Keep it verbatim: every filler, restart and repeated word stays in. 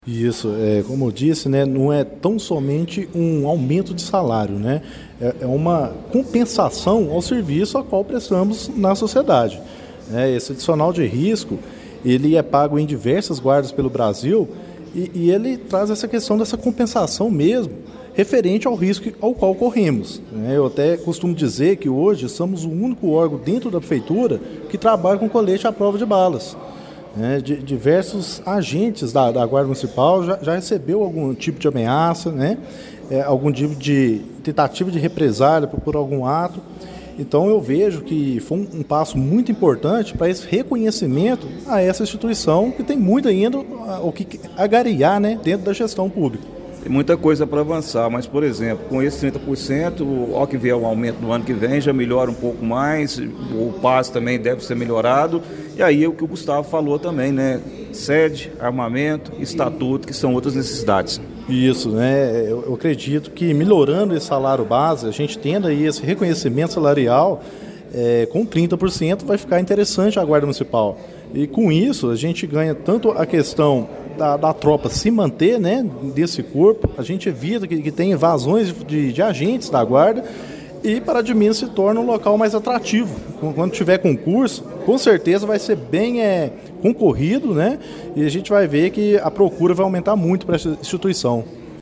Isso, é, como eu disse, né, não é tão somente um aumento de salário, né? É, é uma compensação ao serviço a qual prestamos na sociedade. Né? Esse adicional de risco, ele é pago em diversas guardas pelo Brasil e, e ele traz essa questão dessa compensação mesmo, referente ao risco ao qual corremos. Né? Eu até costumo dizer que hoje somos o único órgão dentro da prefeitura que trabalha com colete à prova de balas. É, de, diversos agentes da, da Guarda Municipal já, já recebeu algum tipo de ameaça, né? É, algum tipo de tentativa de represália por, por algum ato. Então eu vejo que foi um, um passo muito importante para esse reconhecimento a essa instituição que tem muito ainda o que agariar, né, dentro da gestão pública. Tem muita coisa para avançar, mas, por exemplo, com esse trinta por cento, ao que vier o aumento no ano que vem, já melhora um pouco mais, o passe também deve ser melhorado, e aí é o que o Gustavo falou também, né? Sede, armamento, estatuto, que são outras necessidades. Isso, né? Eu, eu acredito que melhorando esse salário base, a gente tendo aí esse reconhecimento salarial, é, com trinta por cento vai ficar interessante a Guarda Municipal. E com isso a gente ganha tanto a questão da, da tropa se manter, né, desse corpo, a gente evita que, que tenha evasões de, de agentes da Guarda e Paraty se torna um local mais atrativo. Quando tiver concurso, com certeza vai ser bem é, concorrido, né, e a gente vai ver que a procura vai aumentar muito para essa instituição.